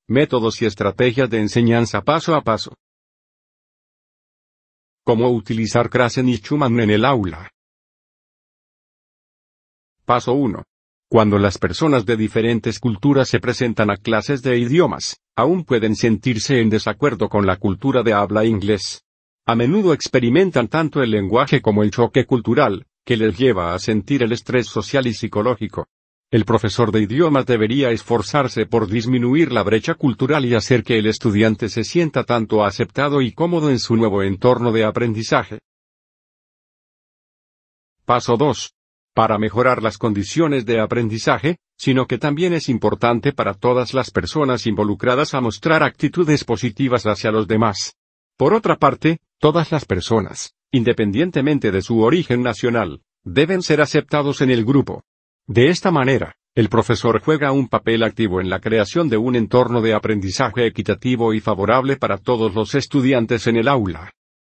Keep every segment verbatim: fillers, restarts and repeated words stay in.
Métodos y estrategias de enseñanza paso a paso. Cómo utilizar Krashen y Schumann en el aula. Paso uno. Cuando las personas de diferentes culturas se presentan a clases de idiomas, aún pueden sentirse en desacuerdo con la cultura de habla inglés. A menudo experimentan tanto el lenguaje como el choque cultural, que les lleva a sentir el estrés social y psicológico. El profesor de idiomas debería esforzarse por disminuir la brecha cultural y hacer que el estudiante se sienta tanto aceptado y cómodo en su nuevo entorno de aprendizaje. Paso dos. Para mejorar las condiciones de aprendizaje, sino que también es importante para todas las personas involucradas a mostrar actitudes positivas hacia los demás. Por otra parte, todas las personas, independientemente de su origen nacional, deben ser aceptados en el grupo. De esta manera, el profesor juega un papel activo en la creación de un entorno de aprendizaje equitativo y favorable para todos los estudiantes en el aula.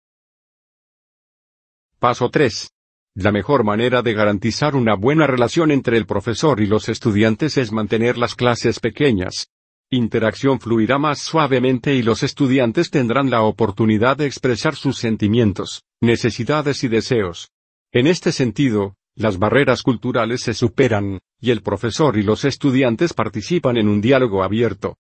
Paso tres. La mejor manera de garantizar una buena relación entre el profesor y los estudiantes es mantener las clases pequeñas. Interacción fluirá más suavemente y los estudiantes tendrán la oportunidad de expresar sus sentimientos, necesidades y deseos. En este sentido, las barreras culturales se superan, y el profesor y los estudiantes participan en un diálogo abierto.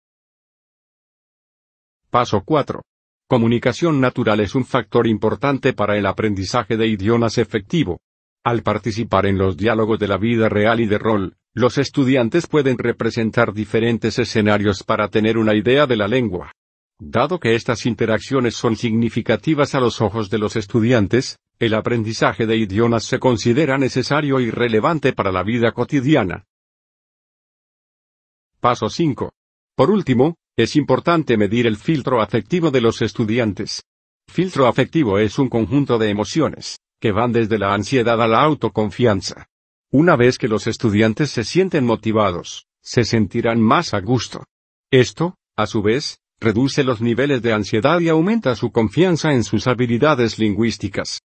Paso cuatro. Comunicación natural es un factor importante para el aprendizaje de idiomas efectivo. Al participar en los diálogos de la vida real y de rol, los estudiantes pueden representar diferentes escenarios para tener una idea de la lengua. Dado que estas interacciones son significativas a los ojos de los estudiantes, el aprendizaje de idiomas se considera necesario y relevante para la vida cotidiana. Paso cinco. Por último, es importante medir el filtro afectivo de los estudiantes. Filtro afectivo es un conjunto de emociones, que van desde la ansiedad a la autoconfianza. Una vez que los estudiantes se sienten motivados, se sentirán más a gusto. Esto, a su vez, reduce los niveles de ansiedad y aumenta su confianza en sus habilidades lingüísticas.